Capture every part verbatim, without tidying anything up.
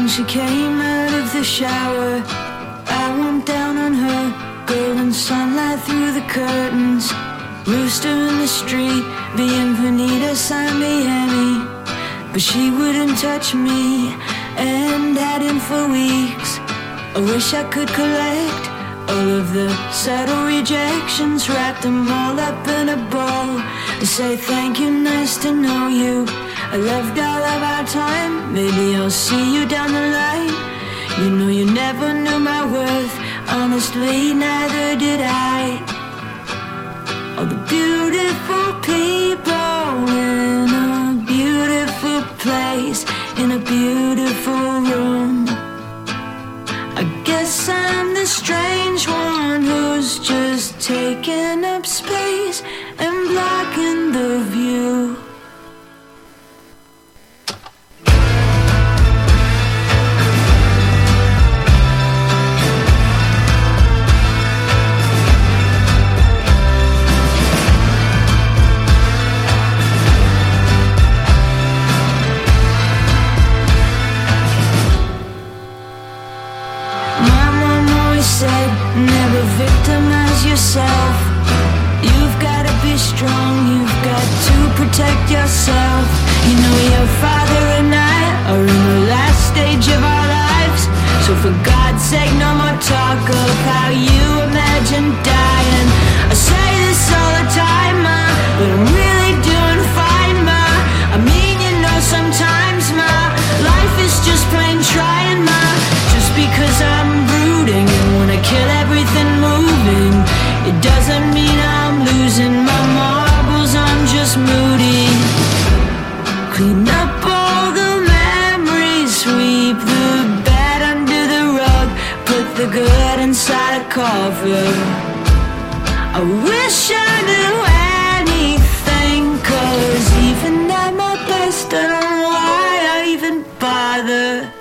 she came out of the shower, I went down on her, golden sunlight through the curtains. Rooster in the street, Bienvenidos a Miami. But she wouldn't touch me, and hadn't for weeks. I wish I could collect all of the subtle rejections, wrap them all up in a bow, and say thank you, nice to know you. I loved all of our time, maybe I'll see you down the line. You know you never knew my worth, honestly neither did I. All the beautiful people in a beautiful place, in a beautiful room. I guess I'm the strange one who's just taking up space and blocking the view. Never victimize yourself. You've gotta be strong, you've got to protect yourself. You know your father and I are in the last stage of our lives, so for God's sake no more talk of how you imagine dying. I say this all the time, ma, but I'm really doing fine, ma. I mean, you know, sometimes, ma, life is just plain trying, ma. Just because I'm brooding and wanna kill everything moving, it doesn't mean I'm losing my marbles, I'm just moody. Clean up all the memories, sweep the bad under the rug, put the good inside a cover. I wish I knew anything, cause even at my best I don't know why I even bother.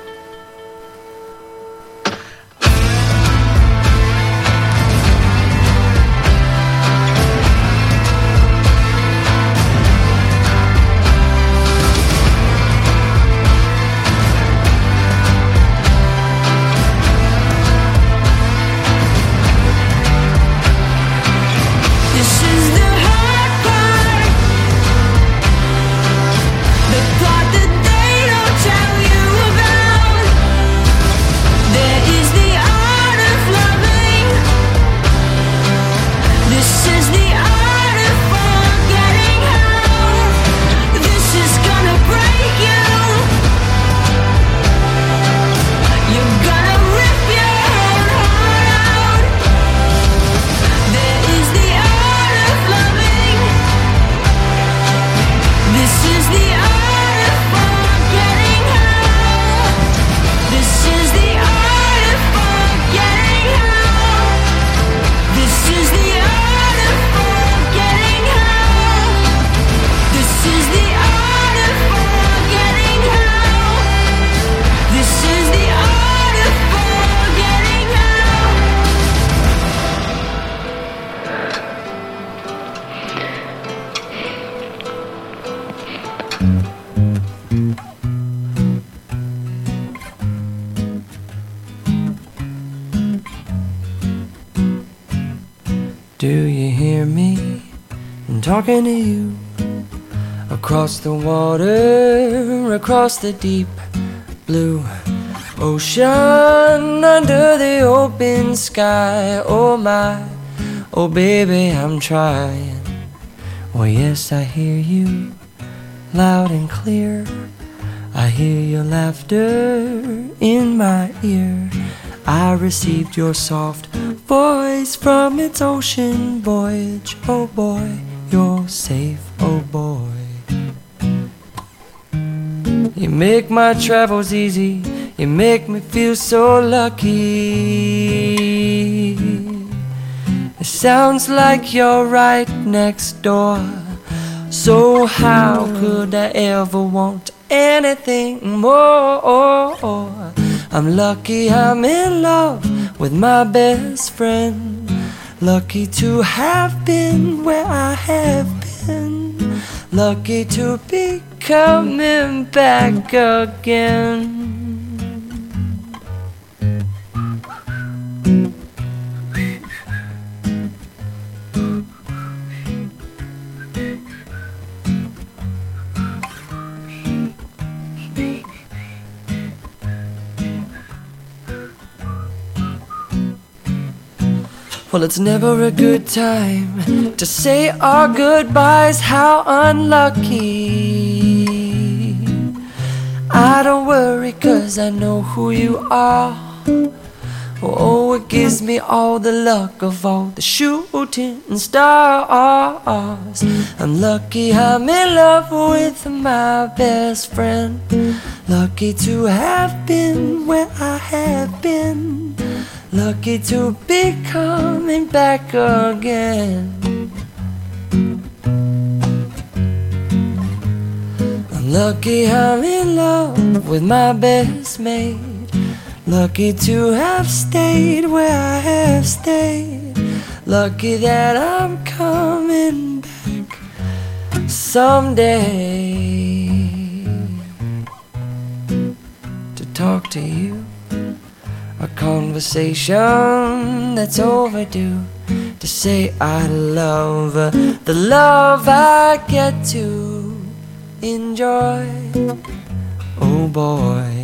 Do you hear me? I'm talking to you. Across the water, across the deep blue ocean, under the open sky. Oh my, oh baby, I'm trying. Oh yes, I hear you loud and clear. I hear your laughter in my ear. I received your soft voice from its ocean voyage. Oh boy, you're safe, oh boy. You make my travels easy, you make me feel so lucky. It sounds like you're right next door. So how could I ever want anything more? I'm lucky I'm in love with my best friend. Lucky to have been where I have been. Lucky to be coming back again. Well, it's never a good time to say our goodbyes. How unlucky. I don't worry, 'cause I know who you are. Oh, it gives me all the luck of all the shooting stars. I'm lucky I'm in love with my best friend. Lucky to have been where I have been. Lucky to be coming back again. I'm lucky I'm in love with my best mate. Lucky to have stayed where I have stayed. Lucky that I'm coming back someday to talk to you. A conversation that's overdue. To say I love her, the love I get to enjoy. Oh boy.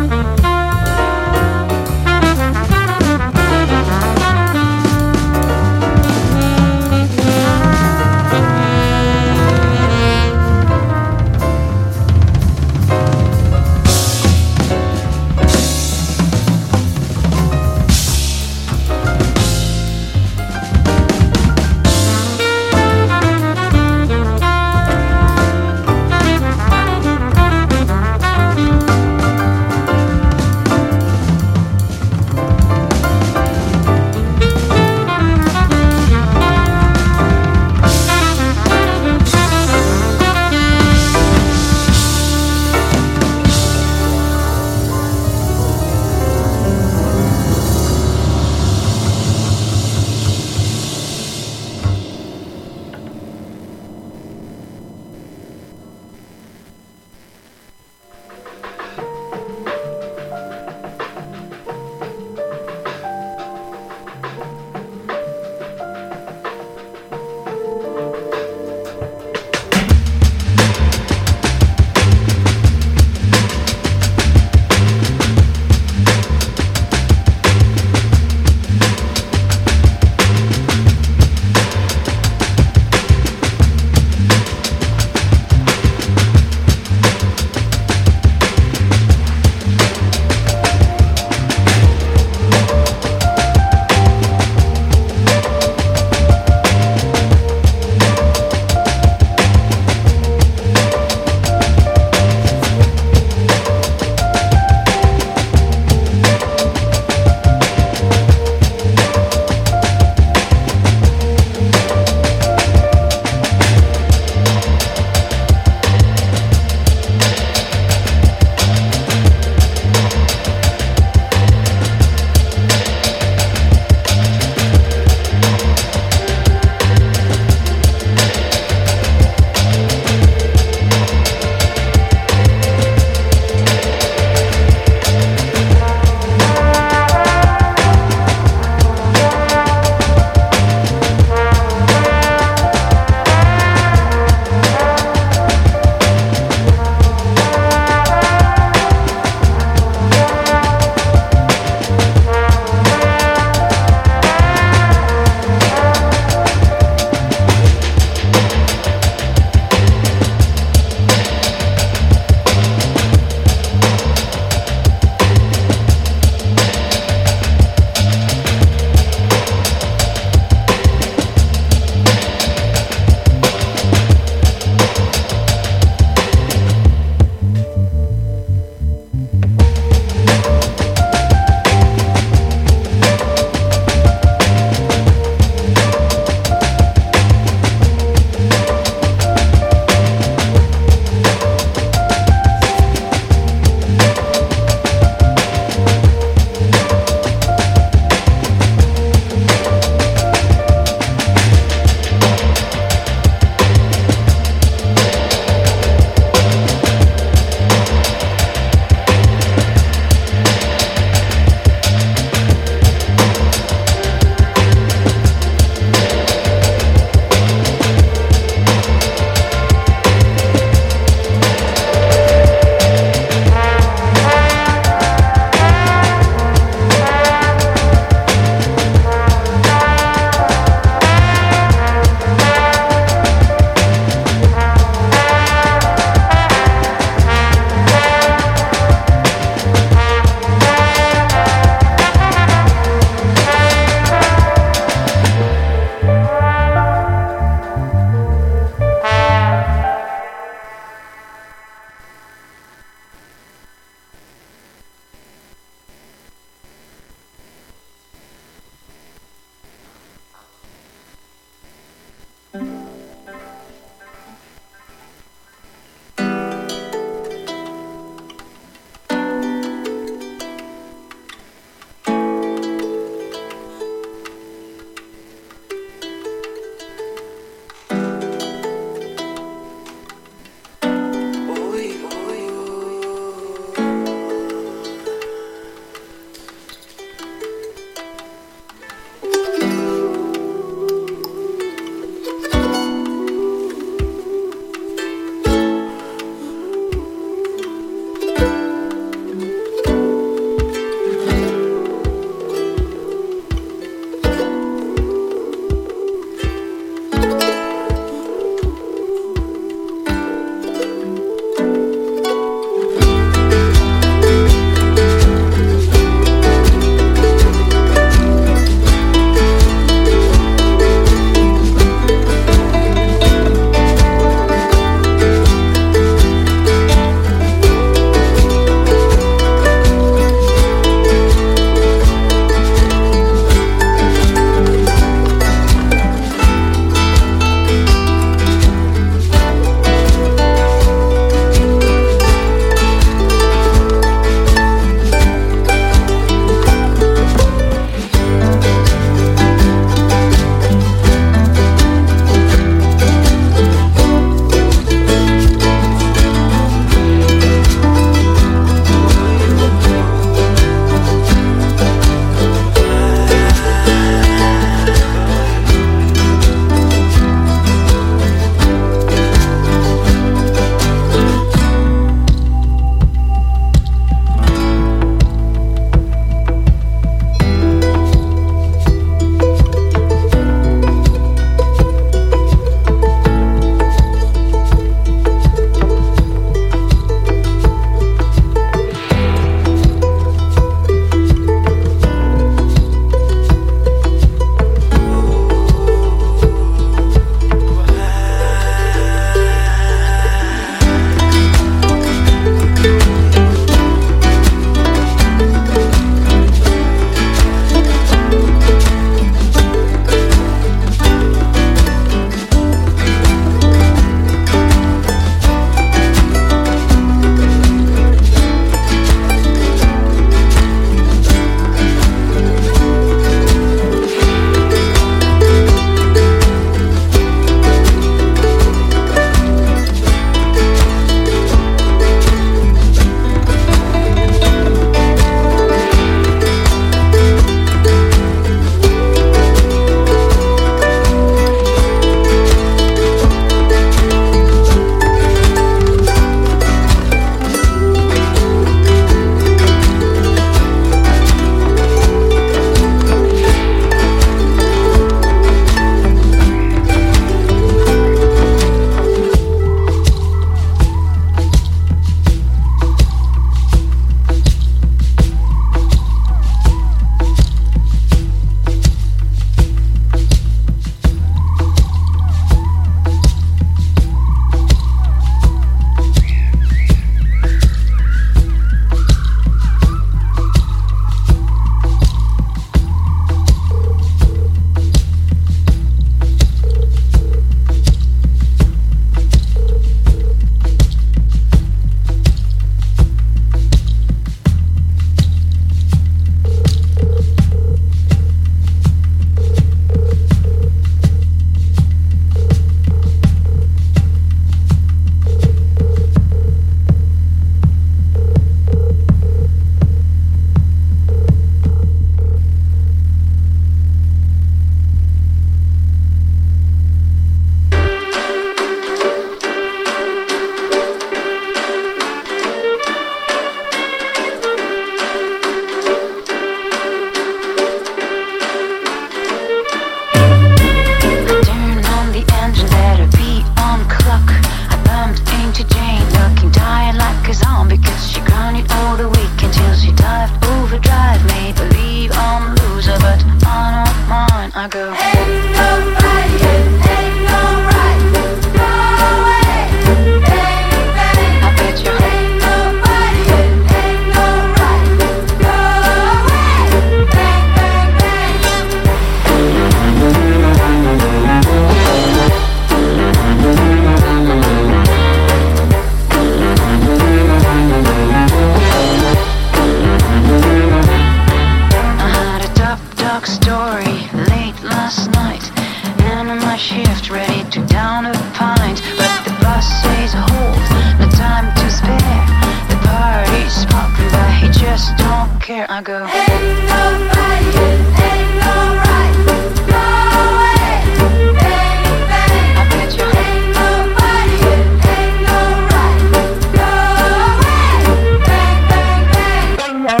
late last night, and on my shift ready to down a pint. But the boss says hold, no time to spare. The party's popping, but he just don't care. I go, ain't no fighting, ain't no right. Go away, bang, bang. I bet you ain't no fighting, ain't no right. Go away, bang, bang, bang.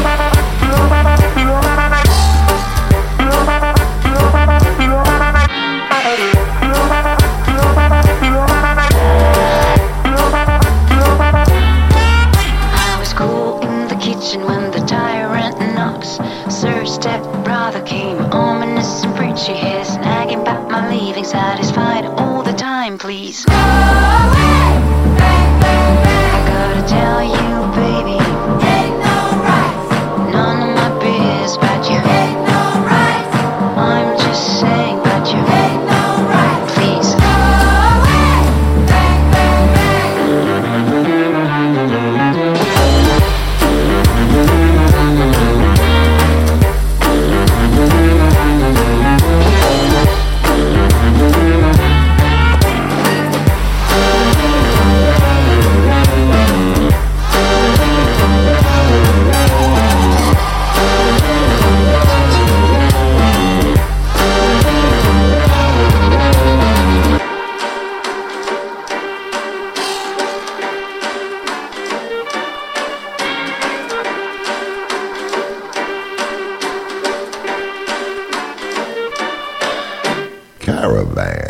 When the tyrant knocks, Sir step-brother came, ominous and preachy, his nagging about my leaving, satisfied all the time, please. Go away, bang, bang, bang. I gotta tell you, baby, ain't no right. None of my biz, but you ain't no right. I'm just saying, but you ain't no right. Please. Go away, bang, bang, bang. Caravan.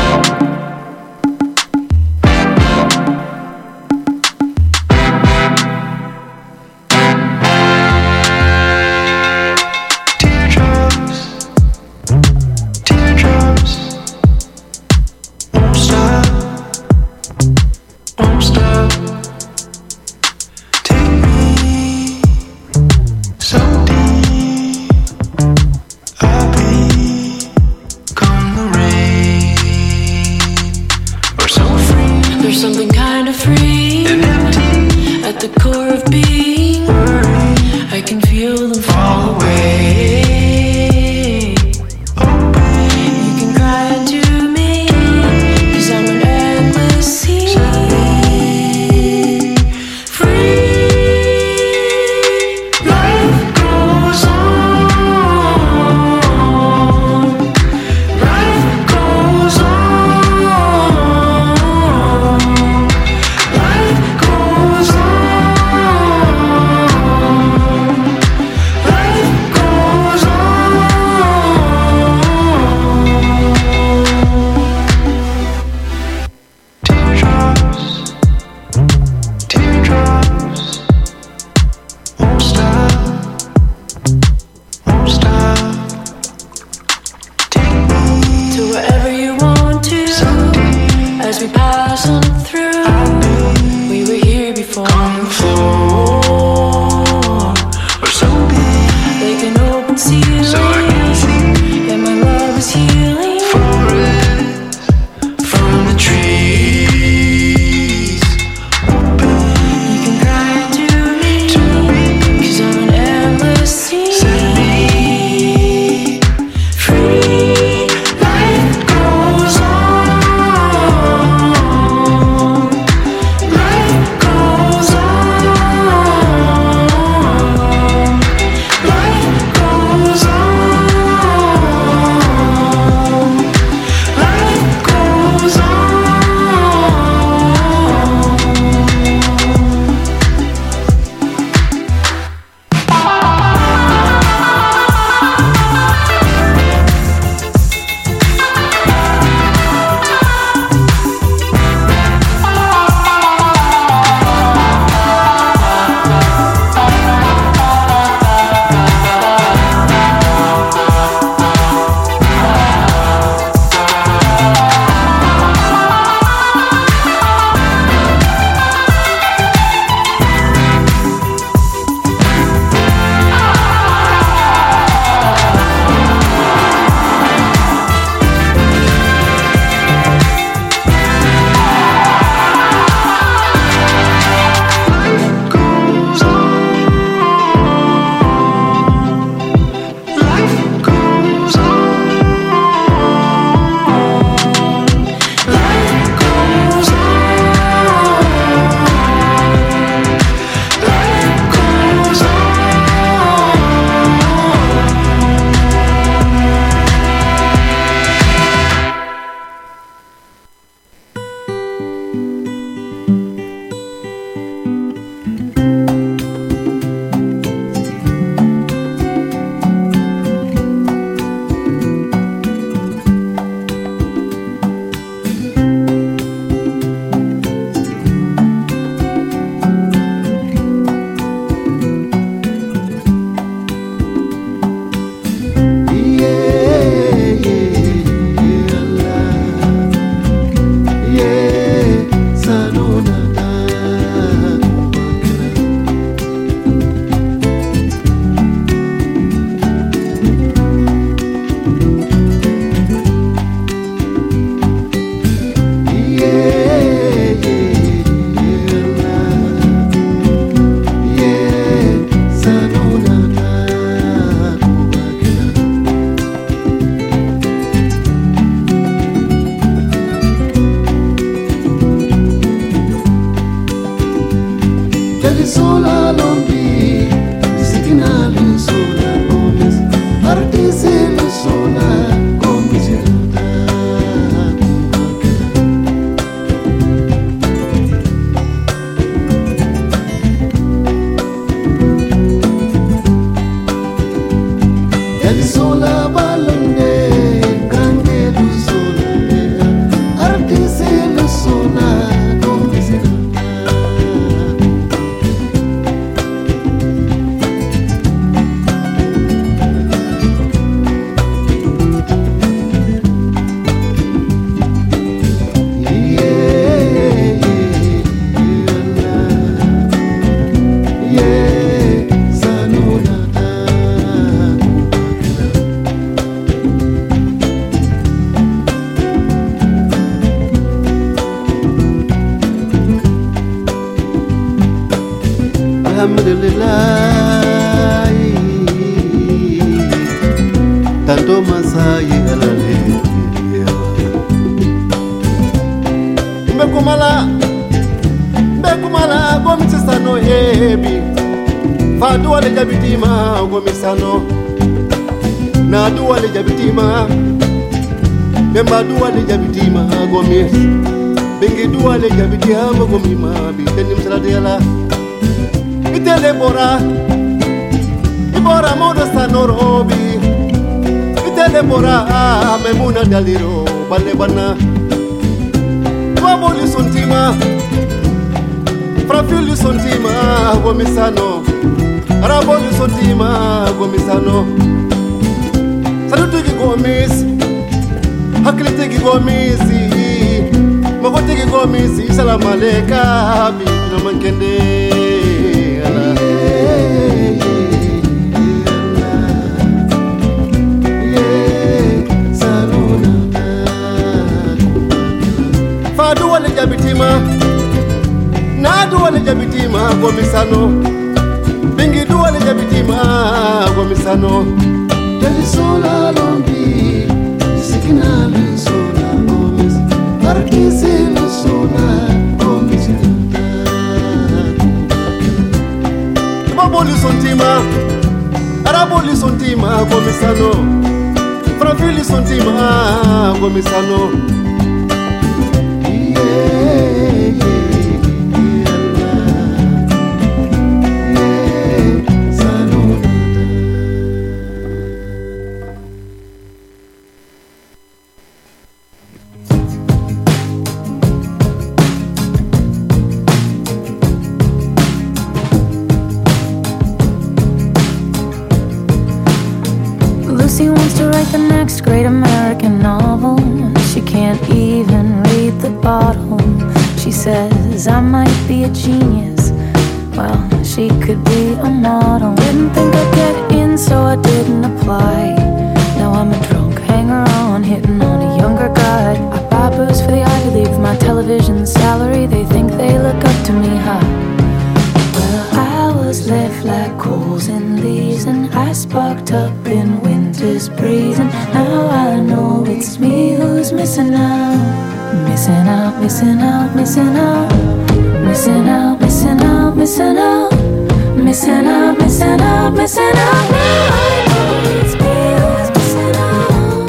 Teardrops, teardrops, won't stop, won't stop. Take me so deep, I'll be come the rain, or so free. There's something kind of free and empty at the core of being. worry. I can feel them fall away. You can cry to me, 'cause I'm an endless sea. Free, life goes on. Life goes on. Life goes on. Life goes on. Teardrops, teardrops, won't stop, won't stop. Take me To wherever you want to, so deep, as we pass on through. I'll be We were here before. on the floor, or so big, Like an open ceiling, so I can see and my love is healing. forest from the trees. You can cry to me, 'cause I'm an endless sea. Set me Free, life goes on. Life goes on. Life goes on. Del sola lombi, signal sola gomes, artise lo sola gomes. Del sola balonde, grande du sola, artise lo sola gomes. Alhamdulillah, tanto masai alale. Mbekumala, mbekumala gomisano hebi. Fadu wale jabitima gomisano. Nadu wale jabitima. Bembadu wale jabitima gomis. Bengidu wale jabitima gomima bi tenim saladiala. Itele bora, ibora modo sanorobi. Itele bora, memuna daliro, bale bana. Waboli sontima, frafili sontima, gomisano. Araboli sontima, gomisano. Salutu ki gomis, hakilite ki gomisi. Magote ki gomisi, salam aleka, bi namankende. Fadu wale jabitima, nadu wale jabitima gomisano, bingi du wale jabitima gomisano. Del sola lombi, signal sola gomis, artise lo sola gomis. Baboli sontima, araboli sontima gomisano, frafili sontima gomisano. Lucy wants to write the next great American novel. She can't even read the bottle. She says I might be a genius. Well, she could be a model. Didn't think I'd get in, so I didn't apply. Now I'm a drunk hanger-on, hitting on a younger guy. I buy booze for the Ivy League with my television salary. They think they look up to me high. Well, I was left like coals and leaves, and I sparked up in winter's breeze. And now I know it's me who's missing out. Missing out, missing out, missing out. Missing out, missing out, missing out. Missing out, missing out, missing out. Now I know it's me who's missing out.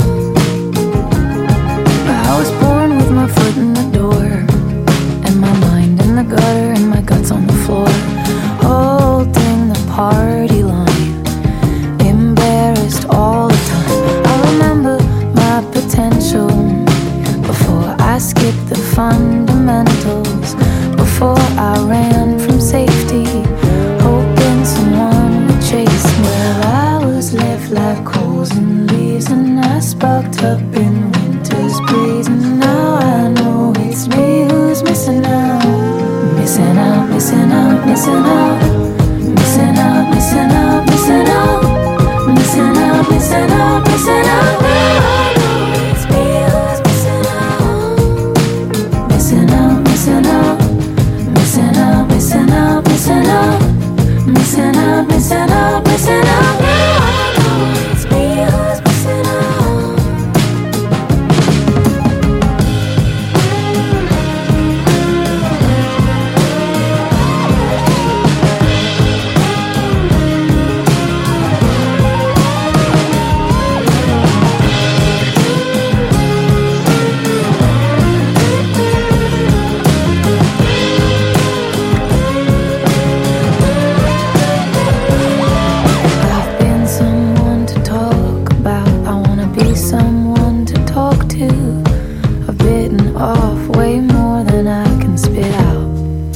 I was born with my foot in the door, and my mind in the gutter, and my guts on the floor, holding the party line, embarrassed all the time. I remember my potential before I skipped the fundamentals, before I ran from safety, hoping someone would chase me. Well, I was left like coals and leaves, and I sparked up in winter's breeze. And now I know it's me who's missing out. Missing out, missing out, missing out. Missing out, missing out, missing out. Missing out, missing out, missing out. Now I know it's me who's missing out. Missing out, missing out. Missing out, missing out, missing out. Missing out, missing out, missing out. Now I know it's me who's missing out. to have bitten off way more than I can spit out.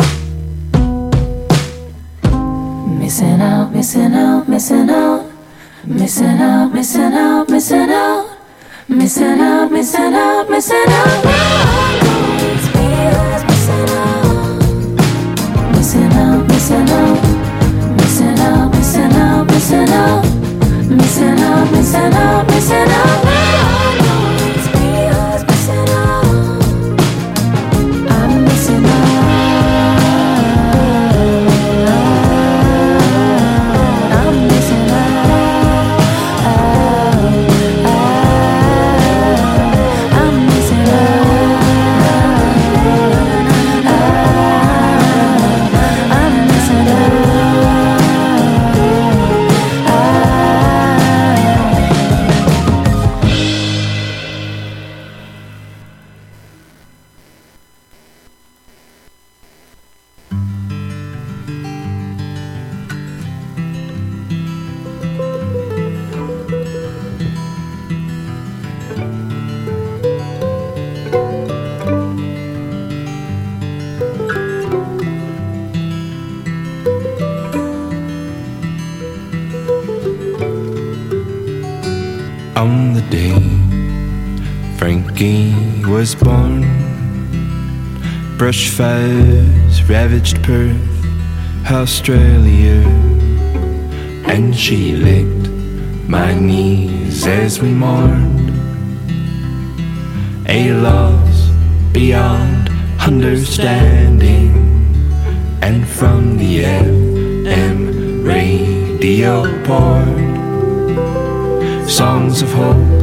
Missing out, missing out, missing out. Missing out, missing out, missing out. Missing out, missing out, missing out. It's me who's missing out. Missing out, missing out. Missing out, missing out, missing out. Missing out, missing out, missing out. It's me who's missing out. I'm missing out. I'm missing out. I'm missing On the day Frankie was born, brush fires ravaged Perth, Australia, and she licked my knees as we mourned a loss beyond understanding. And from the F M radio poured songs of hope